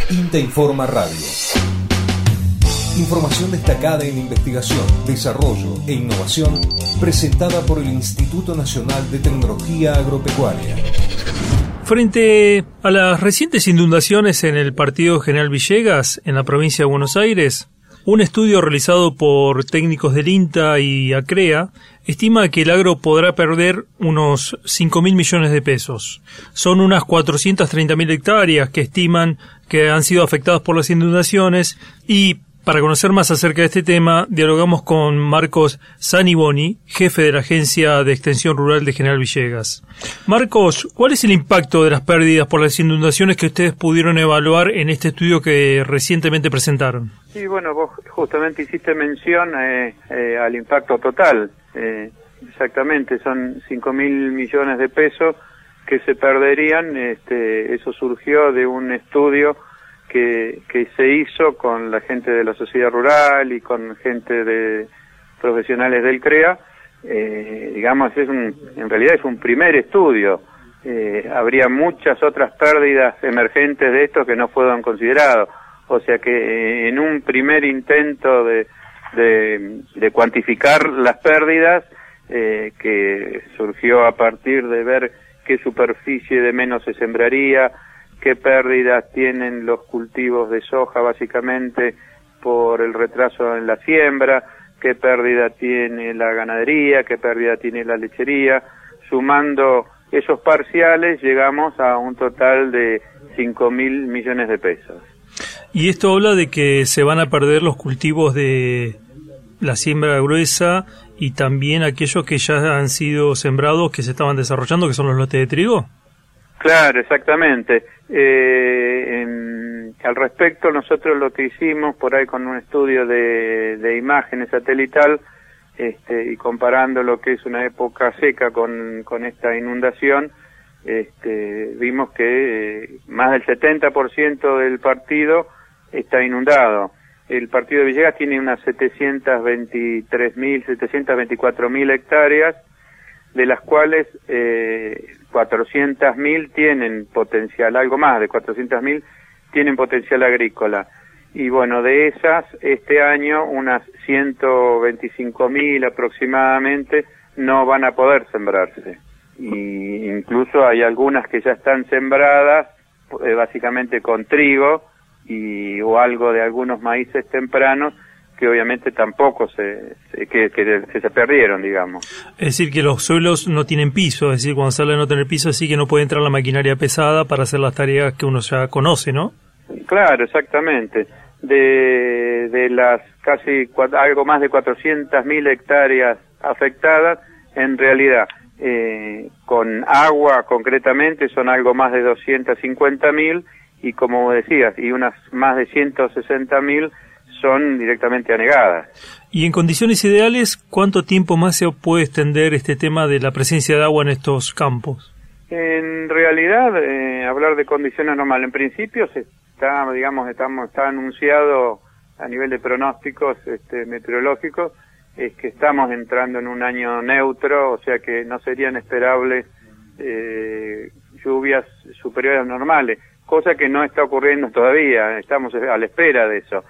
INTA Informa Radio. Información destacada en investigación, desarrollo e innovación, presentada por el Instituto Nacional de Tecnología Agropecuaria. Frente a las recientes inundaciones en el partido General Villegas, en la provincia de Buenos Aires, un estudio realizado por técnicos del INTA y ACREA estima que el agro podrá perder unos 5.000 millones de pesos. Son unas 430.000 hectáreas que estiman que han sido afectadas por las inundaciones y, para conocer más acerca de este tema, dialogamos con Marcos Saniboni, jefe de la Agencia de Extensión Rural de General Villegas. Marcos, ¿cuál es el impacto de las pérdidas por las inundaciones que ustedes pudieron evaluar en este estudio que recientemente presentaron? Sí, bueno, vos justamente hiciste mención al impacto total. Exactamente, son 5.000 millones de pesos que se perderían. Eso surgió de un estudio que se hizo con la gente de la sociedad rural y con gente de profesionales del CREA. En realidad es un primer estudio. Habría muchas otras pérdidas emergentes de esto que no fueron considerados. O sea que en un primer intento de cuantificar las pérdidas, que surgió a partir de ver qué superficie de menos se sembraría, qué pérdidas tienen los cultivos de soja básicamente por el retraso en la siembra, qué pérdida tiene la ganadería, qué pérdida tiene la lechería. Sumando esos parciales llegamos a un total de 5.000 millones de pesos. Y esto habla de que se van a perder los cultivos de la siembra gruesa y también aquellos que ya han sido sembrados, que se estaban desarrollando, que son los lotes de trigo. Claro, exactamente. Al respecto, nosotros lo que hicimos por ahí con un estudio de imágenes satelital, y comparando lo que es una época seca con esta inundación, vimos que más del 70% del partido está inundado. El partido de Villegas tiene unas 724.000 hectáreas, de las cuales 400.000 tienen potencial, algo más de 400.000 tienen potencial agrícola. Y bueno, de esas, este año unas 125.000 aproximadamente no van a poder sembrarse. Y incluso hay algunas que ya están sembradas, básicamente con trigo o algo de algunos maíces tempranos, que obviamente tampoco se perdieron, digamos. Es decir, que los suelos no tienen piso, es decir, cuando se habla de no tener piso, así que no puede entrar la maquinaria pesada para hacer las tareas que uno ya conoce, ¿no? Claro, exactamente. De las casi algo más de 400.000 hectáreas afectadas, en realidad, con agua concretamente son algo más de 250.000, y como decías, y unas más de 160.000 son directamente anegadas. Y en condiciones ideales, ¿cuánto tiempo más se puede extender este tema de la presencia de agua en estos campos? En realidad, hablar de condiciones normales, en principio está anunciado a nivel de pronósticos meteorológicos, es que estamos entrando en un año neutro, o sea que no serían esperables lluvias superiores a normales, cosa que no está ocurriendo todavía, estamos a la espera de eso.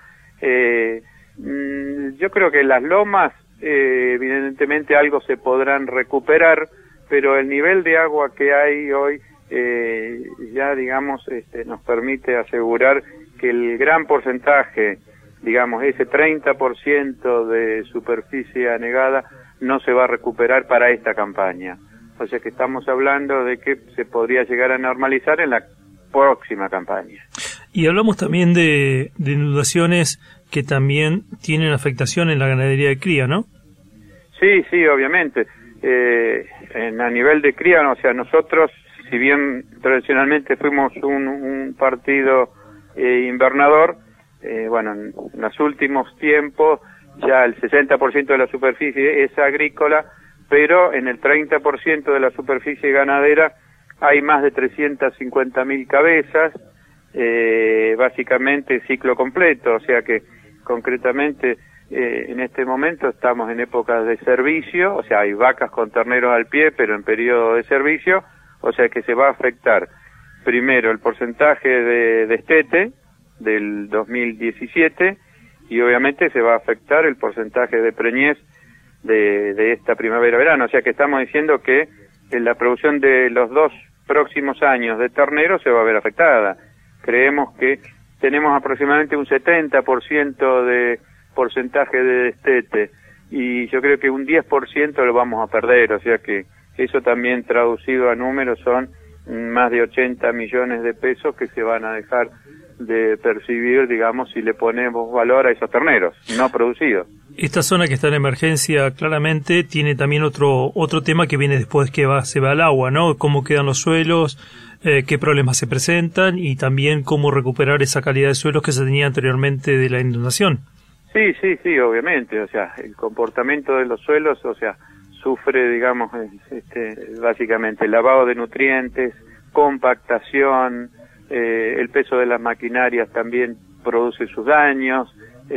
Yo creo que las lomas, evidentemente algo se podrán recuperar, pero el nivel de agua que hay hoy ya nos permite asegurar que el gran porcentaje, ese 30% de superficie anegada no se va a recuperar para esta campaña. O sea que estamos hablando de que se podría llegar a normalizar en la próxima campaña. Y hablamos también de inundaciones que también tienen afectación en la ganadería de cría, ¿no? Sí, obviamente. A nivel de cría, o sea, nosotros, si bien tradicionalmente fuimos un partido invernador, en los últimos tiempos ya el 60% de la superficie es agrícola, pero en el 30% de la superficie ganadera hay más de 350.000 cabezas, básicamente ciclo completo, o sea que concretamente en este momento estamos en épocas de servicio, o sea, hay vacas con terneros al pie, pero en periodo de servicio, o sea que se va a afectar primero el porcentaje de destete, del 2017, y obviamente se va a afectar el porcentaje de preñez de esta primavera-verano. O sea que estamos diciendo que la producción de los 2 próximos años de ternero se va a ver afectada. Creemos que tenemos aproximadamente un 70% de porcentaje de destete, y yo creo que un 10% lo vamos a perder. O sea que eso también traducido a números son más de 80 millones de pesos que se van a dejar de percibir, digamos, si le ponemos valor a esos terneros no producidos. Esta zona que está en emergencia claramente tiene también otro tema que viene después que se va al agua, ¿no? Cómo quedan los suelos, qué problemas se presentan y también cómo recuperar esa calidad de suelos que se tenía anteriormente de la inundación. Sí, obviamente. O sea, el comportamiento de los suelos, o sea, sufre, digamos, básicamente lavado de nutrientes, compactación, el peso de las maquinarias también produce sus daños,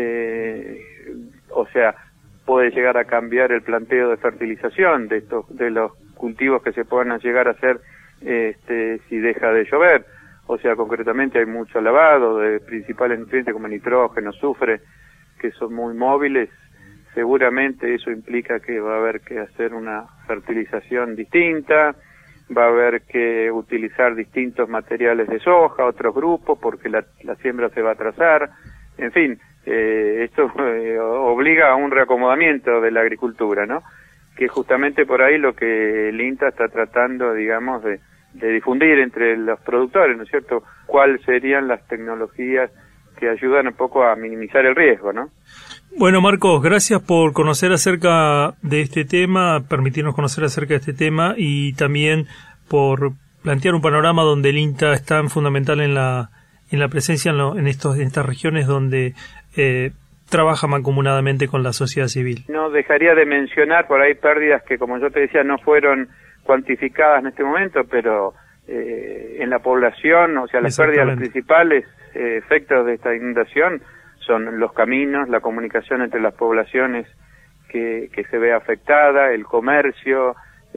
o sea, puede llegar a cambiar el planteo de fertilización de los cultivos que se puedan llegar a hacer si deja de llover. O sea, concretamente hay mucho lavado de principales nutrientes como nitrógeno, azufre, que son muy móviles. Seguramente eso implica que va a haber que hacer una fertilización distinta, va a haber que utilizar distintos materiales de soja, otros grupos, porque la siembra se va a atrasar. En fin, esto obliga a un reacomodamiento de la agricultura, ¿no? Que justamente por ahí lo que el INTA está tratando, digamos, de difundir entre los productores, ¿no es cierto?, cuáles serían las tecnologías que ayudan un poco a minimizar el riesgo, ¿no? Bueno, Marcos, gracias por conocer acerca de este tema, permitirnos conocer acerca de este tema y también por plantear un panorama donde el INTA es tan fundamental en la presencia en estas regiones donde trabaja mancomunadamente con la sociedad civil. No dejaría de mencionar por ahí pérdidas que, como yo te decía, no fueron cuantificadas en este momento, pero en la población, o sea, las pérdidas principales efectos de esta inundación son los caminos, la comunicación entre las poblaciones que se ve afectada, el comercio,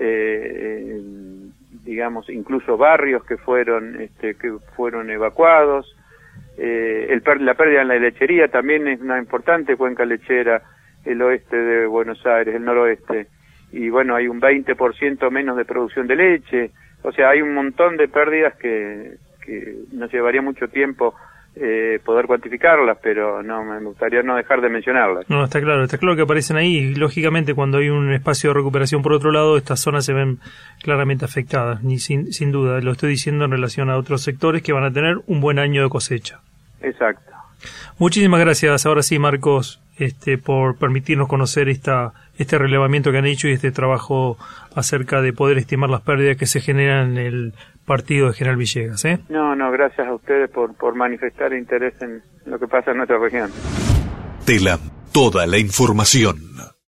digamos, incluso barrios que fueron evacuados, la pérdida en la lechería también es una importante cuenca lechera, el oeste de Buenos Aires, el noroeste, y bueno, hay un 20% menos de producción de leche. O sea, hay un montón de pérdidas que nos llevaría mucho tiempo poder cuantificarlas, pero no me gustaría no dejar de mencionarlas. No, está claro que aparecen ahí y lógicamente cuando hay un espacio de recuperación por otro lado, estas zonas se ven claramente afectadas, sin duda, lo estoy diciendo en relación a otros sectores que van a tener un buen año de cosecha. Exacto. Muchísimas gracias, ahora sí, Marcos, por permitirnos conocer este relevamiento que han hecho y este trabajo acerca de poder estimar las pérdidas que se generan en el partido de General Villegas. No, gracias a ustedes por manifestar interés en lo que pasa en nuestra región. Telam, toda la información.